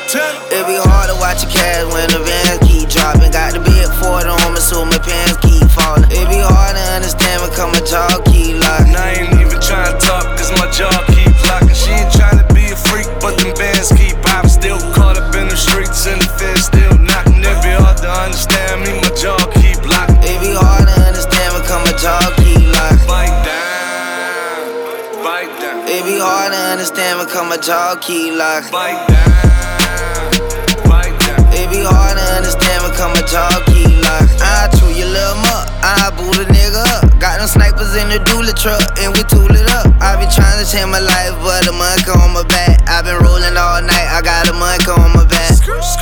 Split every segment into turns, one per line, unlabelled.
It be hard to watch your cash when the vans keep dropping. Got the big 40 on me, so my pants keep falling. It be hard to understand when my jaw keep locking.
And I ain't even trying to talk, cause my jaw keep locking. She ain't trying to be a freak, but them bands keep popping. Still caught up in the streets and the feds still knocking. It be hard to understand me, my jaw keep locking.
It be hard to understand when my jaw keep locking.
Bite down, bite down.
It be hard to understand when my jaw keep locking.
Bite down.
It be hard to understand when my jaw keep locking. I chew your little muck, I boot a nigga up. Got them snipers in the dually truck, and we tool it up. I been trying to change my life, but a monkey on my back. I been rolling all night, I got a monkey on my back.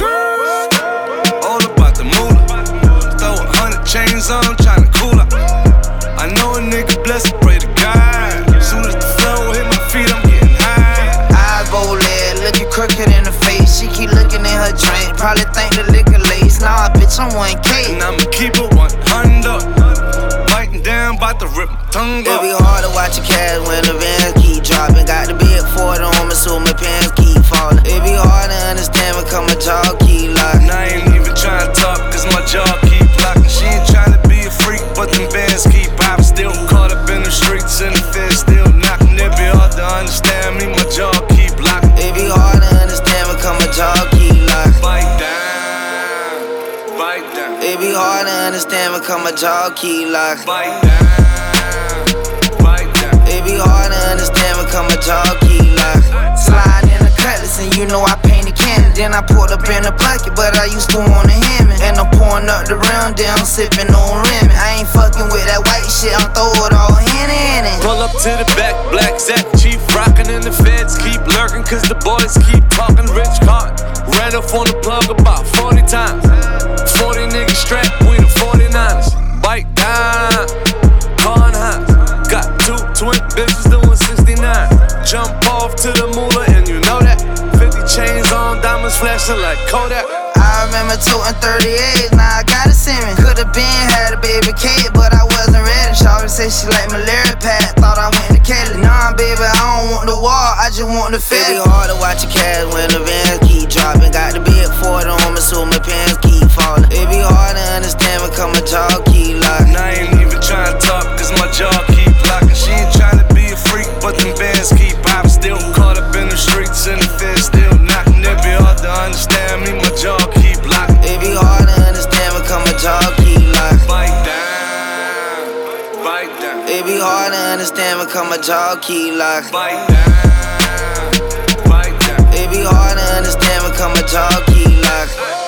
All about the moolah. Throw 100 chains on, tryna cool up. I know a nigga blessed, pray to God. Soon as the flow hit my feet, I'm getting high.
Eyes bold lead, looking crooked in the face. She keep looking in her drink, probably think the liquor lace. Nah, bitch, I'm 1K.
And I'ma keep it 100. Biting down, bout to rip my tongue
It
up.
be hard to watch your cash when the vans keep dropping. Got the big 40 on me, so my pants keep falling. It be hard to understand when my jaw keep locking.
And I ain't even trying to talk, cause my jaw keep locking. She ain't trying to be a freak, but them bands keep popping. Still caught up in the streets and the feds still knocking. It be hard to understand me, my jaw keep locking.
It be hard to understand when my jaw keep locking.
Bite down, bite down.
It be hard to understand when my jaw keep locking.
Bite down, bite down.
It be hard to understand when my jaw keep locking. Slide in the cutlass and you know I painted cannon. Then I poured up in a bucket, but I used to want a Hemi. And I'm pouring up the round, then I'm sipping on Remy. I ain't fucking with that white shit, I'm throw it all in it.
Pull up to the back, black Zach, chief rockin' and the feds keep lurking, cause the boys keep talking rich card. Ran up on the plug about 40 times. 40 niggas strapped, we the 49ers. Bite down, calling high. Got 2 twin bitches doing 69. Jump off to the moolah and you know that. 50 chains on, diamonds flashing like Kodak.
I remember toting 38, now I got a Simmons. Could've been had a baby kid, but I wasn't ready. Shawty said she like malaria pad, thought I went to Kelly. Nah, baby, I don't want the wall, I just want the fit. It be hard to watch your cash when the vans keep dropping. Got the big 40 on me, so my pants keep falling. It be hard to understand when my jaw keep locking.
And I ain't even trying to talk, cause my jaw keep locking. She ain't trying to be a freak, but them bands keep popping. Still caught up in the streets and the feds still knocking. It be hard to understand me, my jaw keep locking.
It be hard to understand when my jaw keep locking.
Bite down, bite down.
It be hard to understand when my jaw keep locking.
Bite down, bite down.
It be hard to understand when my jaw keep locking.